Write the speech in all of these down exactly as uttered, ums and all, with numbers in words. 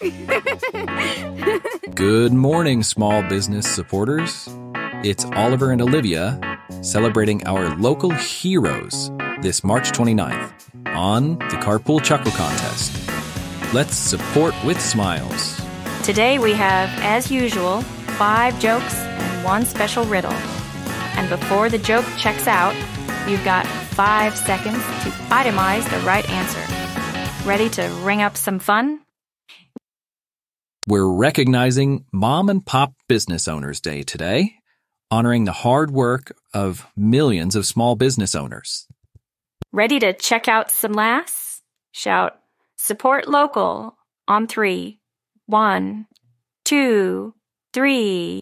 Good morning, small business supporters. It's Oliver and Olivia celebrating our local heroes this March twenty-ninth on the Carpool Chuckle Contest. Let's support with smiles. Today we have, as usual, five jokes and one special riddle. And before the joke checks out, you've got five seconds to itemize the right answer. Ready to ring up some fun? We're recognizing Mom and Pop Business Owners Day today, honoring the hard work of millions of small business owners. Ready to check out some laughs? Shout, support local on three. One, two, three.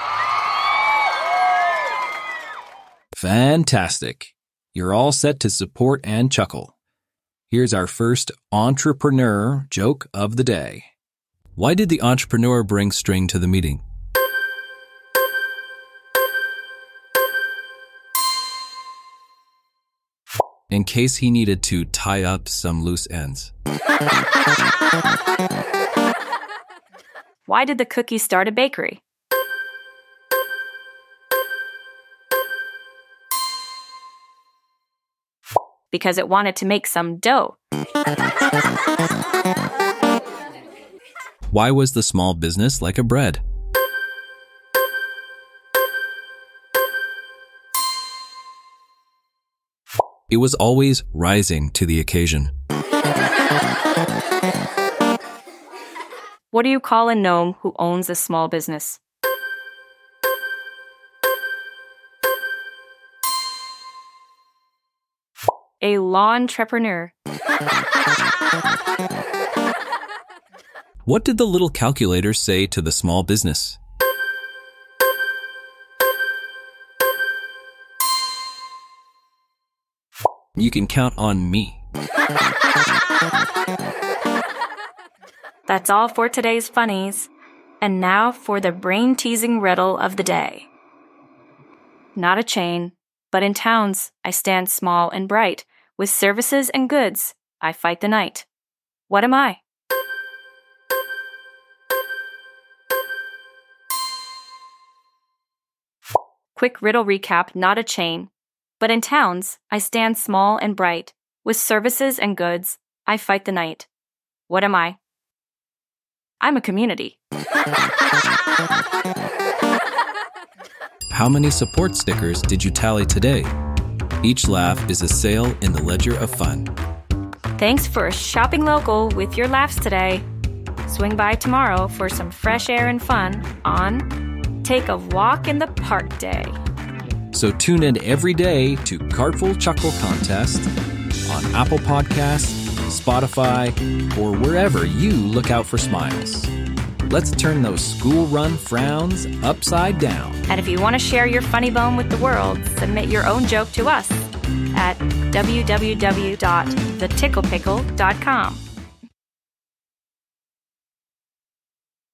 Fantastic. You're all set to support and chuckle. Here's our first entrepreneur joke of the day. Why did the entrepreneur bring string to the meeting? In case he needed to tie up some loose ends. Why did the cookie start a bakery? Because it wanted to make some dough. Why was the small business like a bread? It was always rising to the occasion. What do you call a gnome who owns a small business? A law-entrepreneur. What did the little calculator say to the small business? You can count on me. That's all for today's funnies. And now for the brain-teasing riddle of the day. Not a chain, but in towns I stand small and bright. With services and goods, I fight the night. What am I? Quick riddle recap, not a chain. But in towns, I stand small and bright. With services and goods, I fight the night. What am I? I'm a community. How many support stickers did you tally today? Each laugh is a sail in the ledger of fun. Thanks for shopping local with your laughs today. Swing by tomorrow for some fresh air and fun on Take a Walk in the Park Day. So tune in every day to Carpool Chuckle Contest on Apple Podcasts, Spotify, or wherever you look out for smiles. Let's turn those school run frowns upside down. And if you want to share your funny bone with the world, submit your own joke to us at w w w dot the tickle pickle dot com.